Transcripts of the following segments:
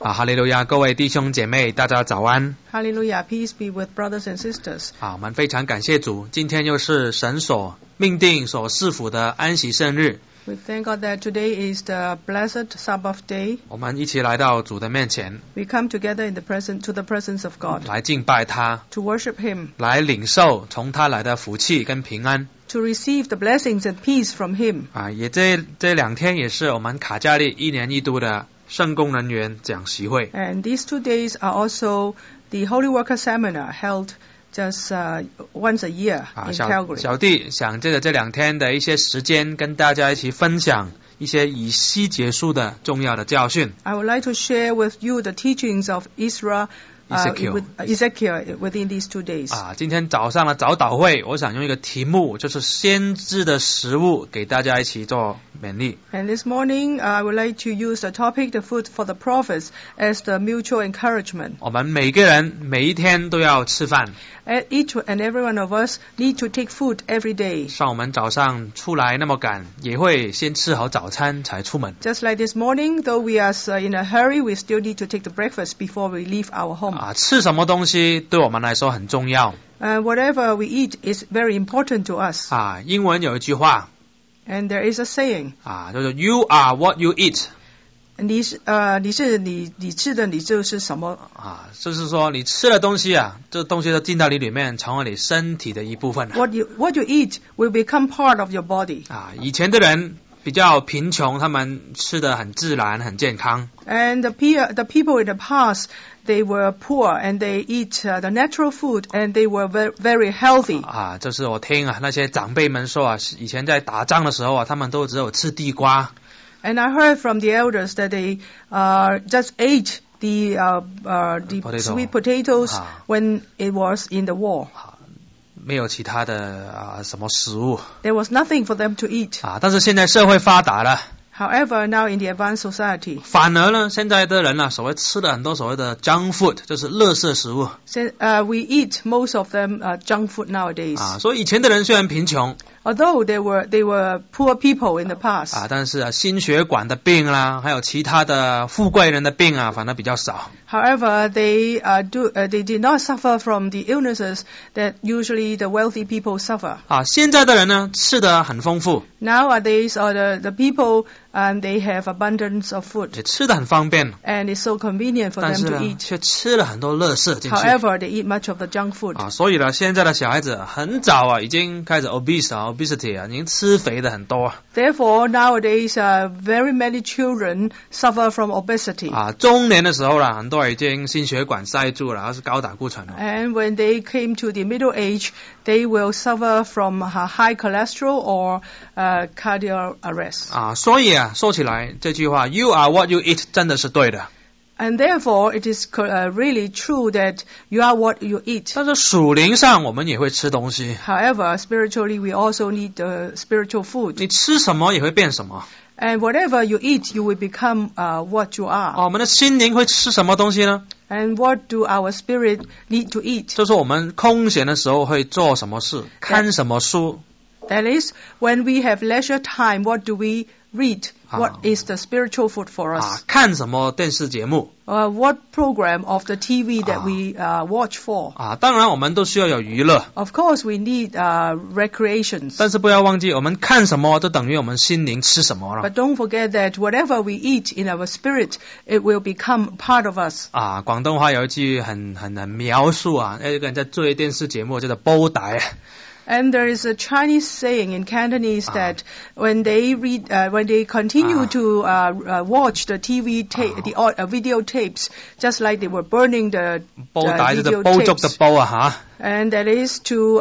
哈利路亚，各位弟兄姐妹，大家早安。 Hallelujah, peace be with brothers and sisters. 我们非常感谢主，今天又是神所命定、所赐福的安息圣日。 We thank God that today is the blessed Sabbath day. 我们一起来到主的面前， We come together in the presence of God 来敬拜他， to worship Him, 来领受从他来的福气跟平安。 to receive the blessings and peace from Him. 也这两天也是我们卡加利1年1度的圣工人员讲习会。 And these 2 days are also the Holy Worker Seminar held just once a year in Calgary. 小弟想借着这2天的一些时间，跟大家一起分享一些以西结书的重要的教训。 I would like to share with you the teachings of Ezekiel within these 2 days. 今天早上的早祷会，我想用一个题目，就是先知的食物，给大家一起做勉励。 And this morning, I would like to use the topic, the food for the prophets, as the mutual encouragement. 我们每个人每一天都要吃饭， Each and every one of us need to take food every day. 像我们早上出来那么赶，也会先吃好早餐才出门。 Just like this morning, though we are in a hurry, we still need to take the breakfast before we leave our home. 吃什么东西对我们来说很重要。 Whatever we eat is very important to us. 英文有一句话， And there is a saying. 就是 You are what you eat。 你吃的你就是什么。 就是说你吃的东西这东西都进到你里面，成为你身体的一部分。 What you eat will become part of your body. 以前的人比较贫穷，他们吃得很自然，很健康。 And the people in the past, they were poor and they eat the natural food and they were very healthy. 就是我听那些长辈们说以前在打仗的时候他们都只有吃地瓜。 And I heard from the elders that they just ate the sweet potatoes when it was in the war. 没有其他的什么食物。 There was nothing for them to eat. 但是现在社会发达了。 However, now in the advanced society, 反而呢，现在的人所谓吃了很多所谓的 junk food， 就是垃圾食物。 we eat most of them junk food nowadays. 所以以前的人虽然贫穷， Although they were poor people in the past. 但是心血管的病啦，还有其他的富贵人的病反而比较少。 However, they did not suffer from the illnesses that usually the wealthy people suffer. 现在的人呢，吃得很丰富。 Nowadays, the people they have abundance of food. 也吃得很方便。 And it's so convenient for them to eat. 却吃了很多垃圾进去。 However, they eat much of the junk food. 所以呢，现在的小孩子很早已经开始 obesity 已经吃肥的很多。 Therefore, nowadays, very many children suffer from obesity. 中年的时候很多已经心血管塞住了，而是高胆固醇了。 And when they came to the middle age, they will suffer from high cholesterol or cardiac arrest. 所以说起来这句话 You are what you eat 真的是对的。 And therefore, it is really true that you are what you eat. 但是属灵上我们也会吃东西。 However, spiritually, we also need spiritual food. 你吃什么也会变什么。 And whatever you eat, you will become what you are. 我们的心灵会吃什么东西呢？ And what do our spirit need to eat? 就是我们空闲的时候会做什么事，看什么书。 That is, when we have leisure time, what do we read? What is the spiritual food for us? 看什么电视节目？ What program of the TV that we watch for? 当然我们都需要有娱乐。 Of course, we need recreations. 但是不要忘记，我们看什么都等于我们心灵吃什么了。 But don't forget that whatever we eat in our spirit, it will become part of us. 广东话有一句很描述一个人在追电视节目叫做煲帶。 And there is a Chinese saying in Cantonese that when they continue to watch the TV videotapes, just like they were burning the 煲帶就是煲粥的煲 And that is to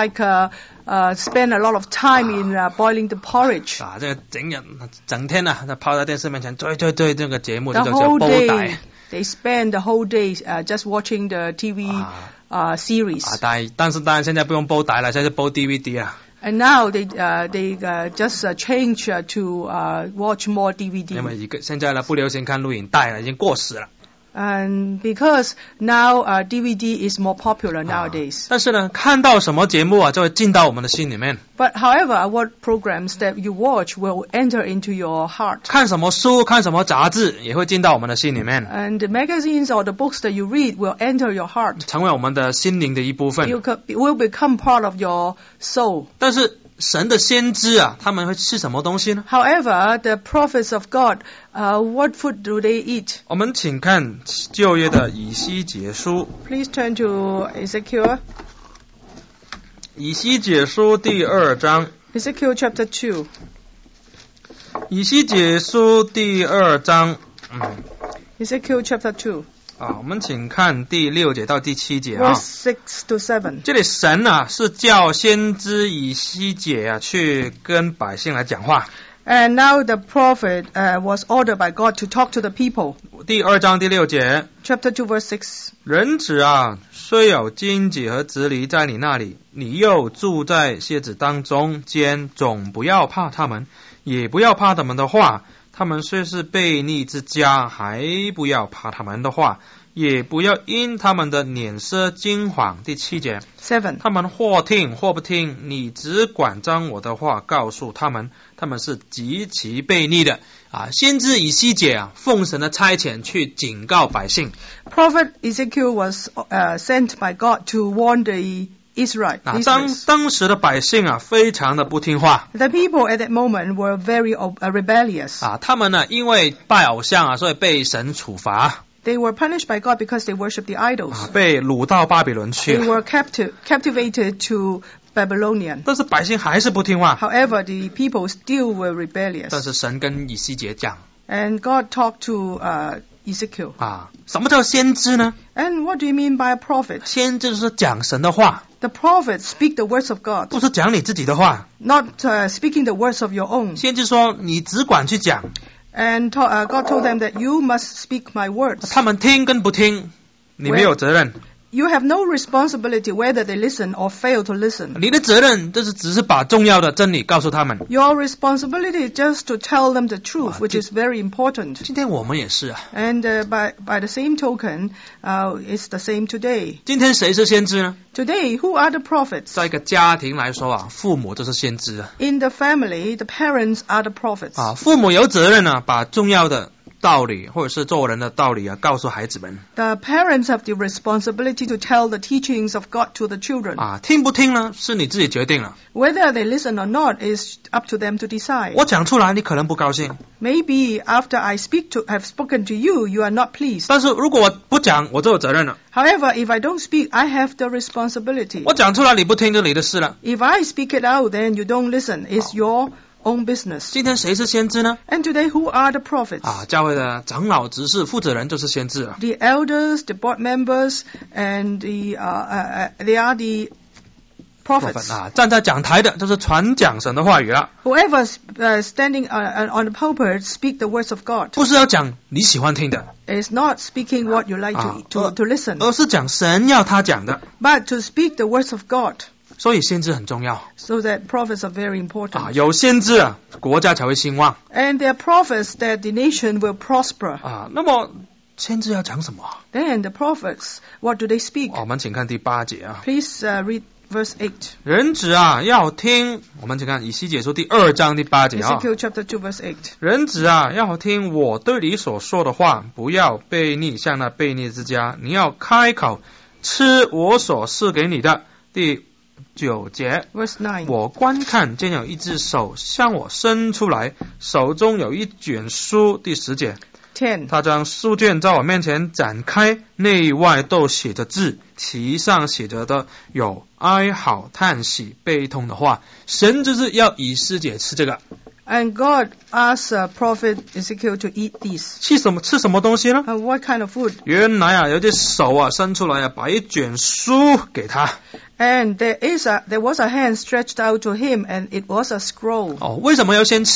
spend a lot of time in boiling the porridge. 这个整天泡在电视面前追这个节目就叫 The whole 煲帶。 day, they spend the whole day just watching the TV series. 但是当然现在不用煲帶了，现在煲 DVD 了。 And now they just change to watch more DVD. 因为现在不流行看录影带了，已经过时了。 And because now DVD is more popular nowadays. 但是呢，看到什么节目啊，就会进到我们的心里面。 But however, what programs that you watch will enter into your heart. 看什么书，看什么杂志，也会进到我们的心里面， And the magazines or the books that you read will enter your heart. 成为我们的心灵的一部分。 It will become part of your soul. 但是神的先知啊，他们会吃什么东西呢？ However, the prophets of God, what food do they eat? 我们请看旧约的以西结书， Please turn to Ezekiel. 以西结书第2章， Ezekiel chapter 2. 以西结书第2章， Ezekiel chapter 2. 我们请看第6节到第7节啊。 Verse 6 to 7. 这里神啊是叫先知以西结啊去跟百姓来讲话。 And now the prophet was ordered by God to talk to the people. 第2章第6节， Chapter 2 verse 6. 人子啊，虽有荆棘和蒺藜在你那里，你又住在蝎子当中间，总不要怕他们，也不要怕他们的话。他们虽是悖逆之家，还不要怕他们的话，也不要因他们的脸色惊惶。第7节， 7. 他们或听或不听，你只管将我的话告诉他们，他们是极其悖逆的。先知以西结啊，奉神的差遣去警告百姓。 Prophet Ezekiel was sent by God to warn the Israelites. 当时的百姓啊，非常的不听话。 The people at that moment were very rebellious. 他们呢，因为拜偶像啊，所以被神处罚。 They were punished by God because they worshipped the idols. 被掳到巴比伦去 They were captivated to Babylonian. 但是百姓还是不听话。 However, the people still were rebellious. 但是神跟以西结讲 And God talked to Ezekiel. 什么叫先知呢？ And what do you mean by a prophet? 先知就是讲神的话， The prophets speak the words of God, 不是讲你自己的话。 not speaking the words of your own. 先知说你只管去讲， And God told them that you must speak my words. 他们听跟不听，你没有责任。 You have no responsibility whether they listen or fail to listen. 你的责任就是只是把重要的真理告诉他们。 Your responsibility is just to tell them the truth, which is very important. 今天我们也是啊。 And by the same token, it's the same today. 今天谁是先知呢？ Today, who are the prophets? 在一个家庭来说啊，父母就是先知啊。 In the family, the parents are the prophets. 父母有责任把重要的道理或者是做人的道理告诉孩子们。 The parents have the responsibility to tell the teachings of God to the children. 听不听呢，是你自己决定了。 Whether they listen or not is up to them to decide. 我讲出来，你可能不高兴。 Maybe after I have spoken to you, you are not pleased. 但是如果我不讲，我就有责任了。 However, if I don't speak, I have the responsibility. 我讲出来，你不听就你的事了。 If I speak it out, then you don't listen. It's your own business. 今天谁是先知呢？ And today, who are the prophets? 教会的长老、执事、负责人就是先知了。 The elders, the board members, and they are the prophets. 站在讲台的就是传讲神的话语了。 Whoever standing on the pulpit speak the words of God. 不是要讲你喜欢听的， It's not speaking what you like to listen, 而是讲神要他讲的。 but to speak the words of God. 所以先知很重要。 So that prophets are very important. 有先知国家才会兴旺。 And they are prophets that the nation will prosper. 那么先知要讲什么？ Then the prophets, what do they speak? 我们请看第8节 Please read verse 8. 人子要听，我们请看以西结书第2章第8节 Ezekiel chapter 2 verse 8. 人子要听我对你所说的话，不要悖逆像那悖逆之家，你要开口吃我所赐给你的。第9节 Verse 9. 我观看见有一只手向我伸出来，手中有一卷书。第10节 10. 他将书卷在我面前展开，内外都写着字，题上写着的有哀嚎、叹息、悲痛的话。神就是要以西结吃这个。 And God asked prophet Ezekiel to eat these. 吃什么东西呢？ What kind of food? 原来有一只手伸出来把一卷书给他。 And there was a hand stretched out to him, and it was a scroll. 为什么要先吃呢？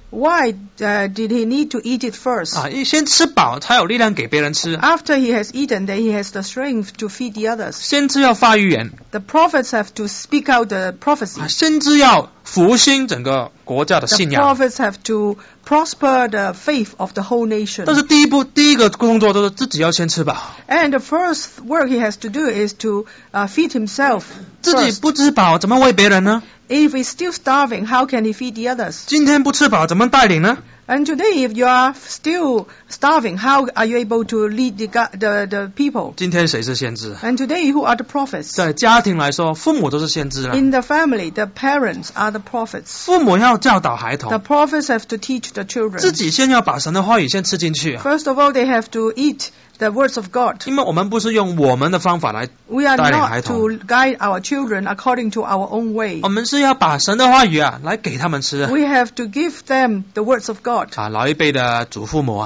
Why did he need to eat it first? 先吃饱才有力量给别人吃。 After he has eaten, then he has the strength to feed the others. 先知要发预言， The prophets have to speak out the prophecy. 先知要复兴整个国家的 The 信仰。 prophets have to prosper the faith of the whole nation. 但是第一个工作就是自己要先吃饱， And the first work he has to do is to feed himself 自己 first. 不吃饱怎么喂别人呢？ If he's still starving, how can he feed the others? 今天不吃饱怎么带领呢？ And today, if you are still starving, how are you able to lead the people? 今天谁是先知？ And today, who are the prophets? 在家庭来说，父母都是先知了。 In the family, the parents are the prophets. 父母要教导孩 The 童， prophets have to teach the children. 自己先要把神的话语先吃进去啊。 First of all, they have to eat the words of God. 因为我们不是用我们的方法来， We are 带领孩 not 童。 to guide our children according to our own way. 我们是要把神的话语来给他们吃 We have to give them the words of God. 老一辈的祖父母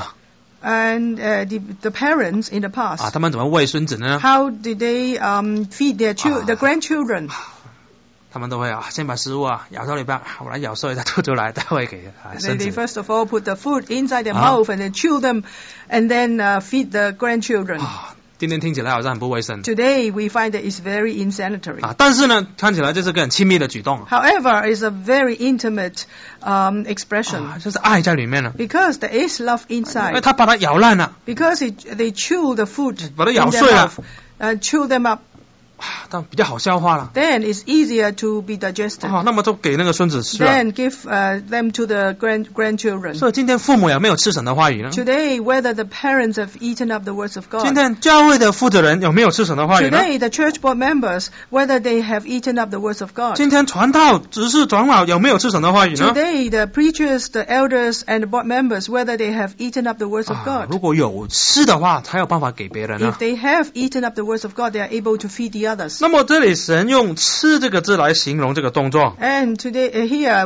And the parents in the past, 他们怎么喂孙子呢？ how did they feed their the grandchildren? 他们都会先把食物咬到一半，我来咬碎再吐出来，再喂给孙 They 子。 first of all put the food inside their mouth and then chew them, and then feed the grandchildren. 今天听起来好像很不卫生 Today we find that it's very insanitary. 但是呢，看起来这是个很亲密的举动 However, it's a very intimate expression 就是爱在里面了， because there is love 因为 inside. 他把它咬烂了， Because they chew the food 把它 in 咬 their 碎了 mouth, chew them up, 但比较好消化了。 then it's easier to be digested. 那么就给那个孙子吃了。 Then give them to the grandchildren. 所以今天父母有没有吃神的话语呢？ Today, whether the parents have eaten up the words of 今 God. 天教会的负责人有没有吃神的话语呢？ Today, the church board members, whether they have eaten up the words of God. 今天传道、执事、长老有没有吃神的话语呢？ Today, the preachers, the elders, and the board members, whether they have eaten up the words of 如 God. 果有吃的话，才有办法给别人 If they have eaten up the words of God, they are able to feed the others. 那么这里神用吃这个字来形容这个动作 And today, here,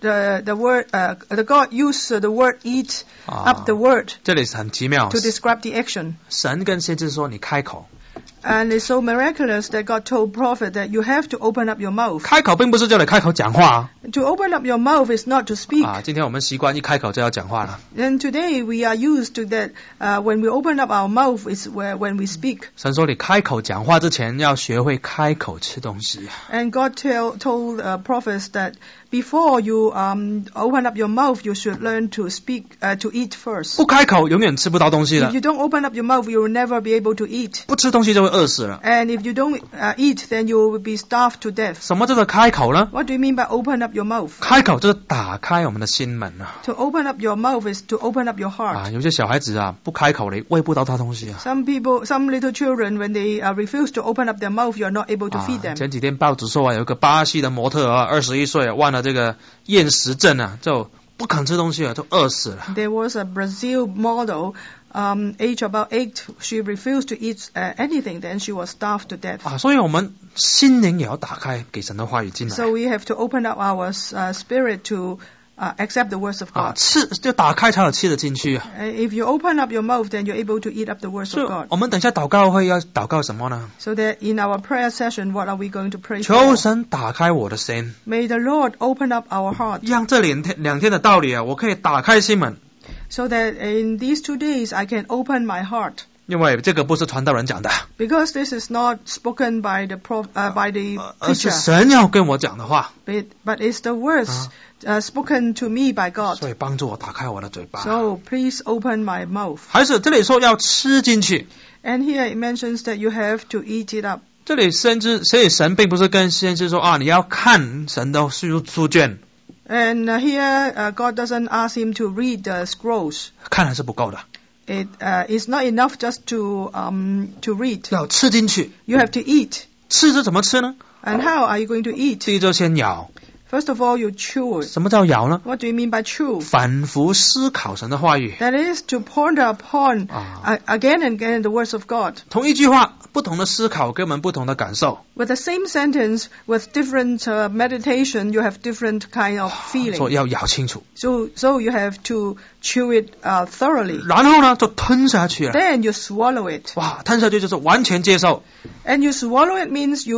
the God used the word eat up the word 这里是很奇妙 to。describe the action. 神跟先知说：“你开口。 And it's so miraculous that God told prophet that you have to open up your mouth. 开口并不是叫你开口讲话 To open up your mouth is not to speak. 今天我们习惯一开口就要讲话了。 And today we are used to that. When we open up our mouth is when we speak. 神说你开口讲话之前要学会开口吃东西。 And God told prophets that before you open up your mouth, you should learn to speak, to eat first. 不开口永远吃不到东西 If 了， you don't open up your mouth, you will never be able to eat. 不吃东西就会饿死了。 And if you don't eat, then you will be starved to death. 什么叫做开口呢？ What do you mean by open up your mouth? 开口就是打开我们的心门 To open up your mouth is to open up your heart. 有些小孩子不开口你喂不到他东西 Some little children, when they refuse to open up their mouth, you are not able to feed them. 前几天报纸说有一个巴西的模特21岁患了这个厌食症就不肯吃东西就饿死了。 There was a Brazil model, age about 8. She refused to eat anything. Then she was starved to death. 所以我们心灵也要打开，给神的话语进来。 So we have to open up our spirit to accept the words of God. 吃就打开才有吃得进去 If you open up your mouth, then you're able to eat up the words 所以 of God. 我们等一下祷告会要祷告什么呢？ So that in our prayer session, what are we going to pray 求 for? 神打开我的心， May the Lord open up our heart 让这两天的道理我可以打开心门， so that in these 2 days I can open my heart. 因为这个不是传道人讲的， Because this is not spoken by the by the 而是 preacher, 神要跟我讲的话， but it's the words spoken to me by God. 所以帮助我打开我的嘴巴。 So please open my mouth. 还是这里说要吃进去， And here it mentions that you have to eat it up. 这里所以神并不是跟先知说你要看神的书卷， And here God doesn't ask him to read the scrolls. 看还是不够的， It is not enough just to read. 要吃进去。 You have to eat. 吃是怎么吃呢？ And how are you going to eat? 第一就先咬。 First of all, you chew it. 什么叫咬呢？ What do you mean by chew? 反复思考神的话语， That is to ponder upon again and again the words of God. 同一句话，不同的思考给我们不同的感受。 With the same sentence, with different meditation, you have different kind of 所以 feeling. 要咬清楚， So you have to chew it thoroughly. 然后呢就吞下去了。 Then you swallow it. 哇，吞下去就是完全接受， And you swallow it means you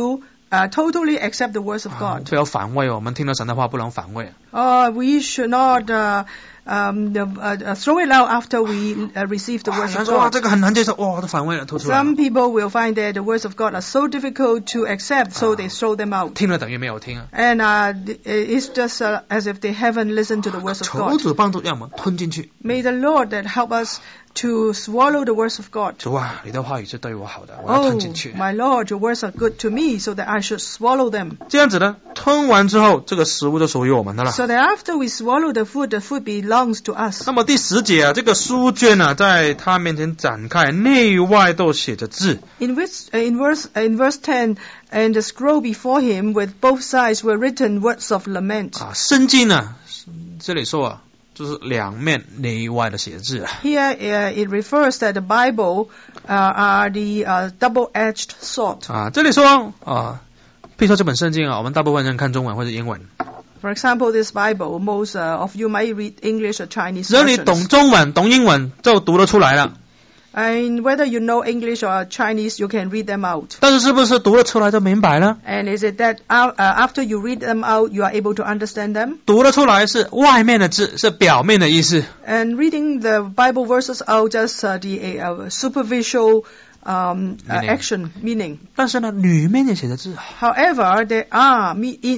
totally accept the words of God. 不要反胃，我们听了神的话不能反胃。 We should not throw it out after we receive the words 人 of 说哇 God. 这个很难接受，哇，都反胃了，吐出来了。 Some people will find that the words of God are so difficult to accept, so they throw them out. 听了等于没有听啊。 And it's just as if they haven't listened to the words of 求 God. 主帮助，让我们吞进去。 May the Lord that help us to swallow the words of God. 主啊，你的话语是对我好的，我要 Oh, 吞进去。 my Lord, your words are good to me, so that I should swallow them. 这样子呢，吞完之后，这个食物就属于我们的了。 So that after we swallow the food belongs to us. 那么第10节啊，这个书卷啊，在他面前展开，内外都写着字。 In verse 10, and the scroll before him with both sides were written words of lament. 啊，圣经呢，这里说啊，就是两面内外的写字啊。 Here it refers that the Bible are the double-edged sword. 啊，这里说啊，比如说这本圣经啊，我们大部分人看中文或者英文， For example, this Bible, most of you might read English or Chinese 只要你 versions. 懂中文、懂英文，就读得出来了。 And whether you know English or Chinese, you can read them out. 但是是不是读得出来就明白了？ And is it that after you read them out, you are able to understand them? 读得出来是外面的字，是表面的意思。 And reading the Bible verses out just the superficial action meaning. 但是呢，里面也写着字啊。 However, there are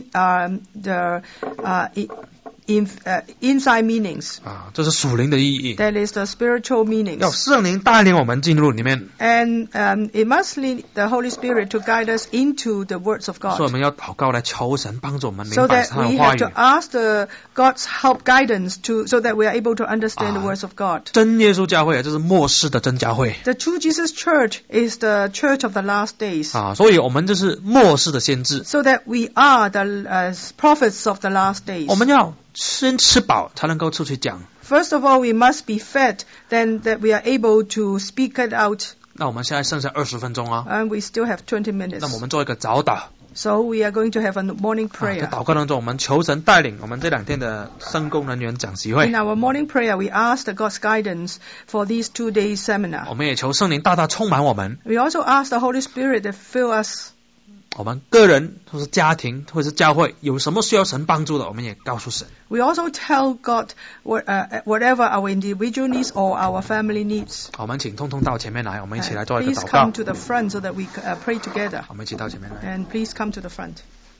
inside meanings. 啊，这是属灵的意义。 That is the spiritual 要 meanings. 圣灵带领我们进入里面， And it must lead the Holy Spirit to guide us into the words of 所以我 God. 们要祷告来求神帮助我们明 So 白 that 他的 we 话 have 语 to。ask God's help guidance so that we are able to understand the words of God. 真耶稣教会啊，这是末世的真教会 The true Jesus Church is the church of the last days. 啊，所以我们就是末世的先知。 So that we are the prophets of the last days. 我们要先吃饱，才能够出去讲。 First of all, we must be fed, then that we are able to speak it out. 那我们现在剩下20分钟啊， And we still have 20 minutes. 那我们做一个早祷。 So we are going to have a morning 在 prayer. 祷告当中，我们求神带领我们这2天的圣工人员讲习会 In。our morning prayer, we ask God's guidance for these 2 days seminar. 我们也求圣灵大大充满我们， We also ask the Holy Spirit to fill us. 我们个人或是家庭或是教会有什么需要神帮助的，我们也告诉神。 We also tell God whatever our individual needs or our family needs. 我们请通通到前面来，我们一起来做一个 Please 祷告 come。to the front so that we pray together. 我们一起到前面来。 And please come to the front.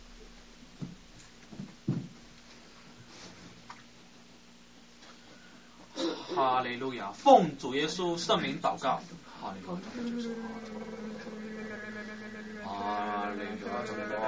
哈利路亚！奉主耶稣圣名祷告。哈利路亚！哈利路亚！